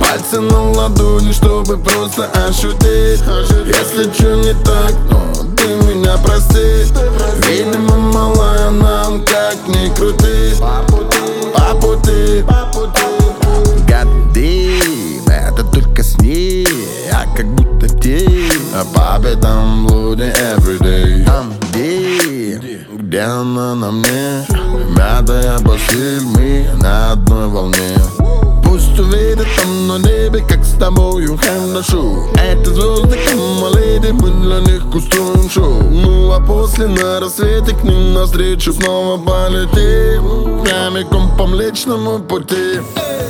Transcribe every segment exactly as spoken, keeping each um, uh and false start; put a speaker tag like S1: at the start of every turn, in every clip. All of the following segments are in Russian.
S1: Пальцы на ладони, чтобы просто ощутить. Если чё не так, но ты меня прости. Видимо, малая, нам как ни крути. По пути, годы, это только сни. Я как будто тень, а папе там блуди everyday. Там где, где она на мне? Мятая постель, мы на одной волне. Пусть увидят там на небе, как с тобою хорошо. Это звезды, камаледи, мы для них устроим шоу. Ну а после на рассвете к ним навстречу снова полетим прямиком по Млечному пути.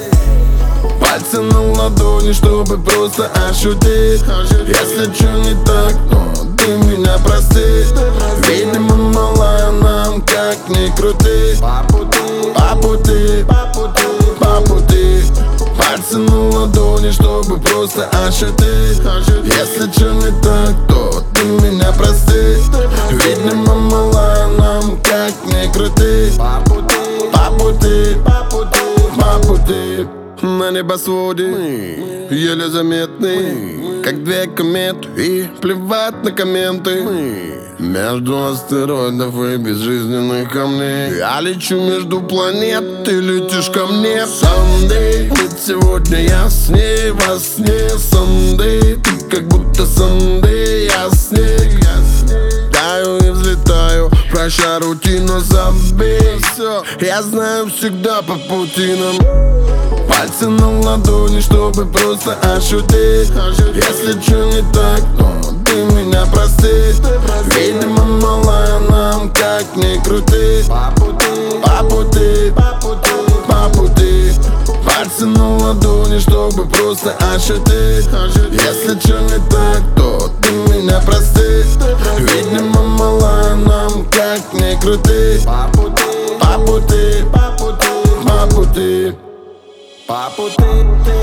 S1: Пальцы на ладони, чтобы просто ощутить. Если чё не так, то ты меня прости. Видимо, малая, нам как ни крути. По пути, по пути. Пальцы на ладони, чтобы просто ощутить. Если чё не так, то ты меня прости. Видимо, малая, нам как ни крути. По пути, по пути. На небосводе мы еле заметны, как две кометы, и плевать на комменты. Мы между астероидов и безжизненных камней. Я лечу между планет, ты летишь ко мне. Someday, ведь сегодня я с ней во сне. Someday, ты как будто Someday, я снег. Таю и взлетаю, прощай, рутину забей. Все, я знаю всегда по пути нам. Пальцы на ладони, чтобы просто ощутить. Если чё не так, то ты меня прости. Видимо, малая, нам как ни крути. По пути, по пути. Пальцы на ладони, чтобы просто ощутить. Если чё не так, то ты меня прости. Видимо, малая, нам как ни крути. По пути, по пути, по пути. По пути.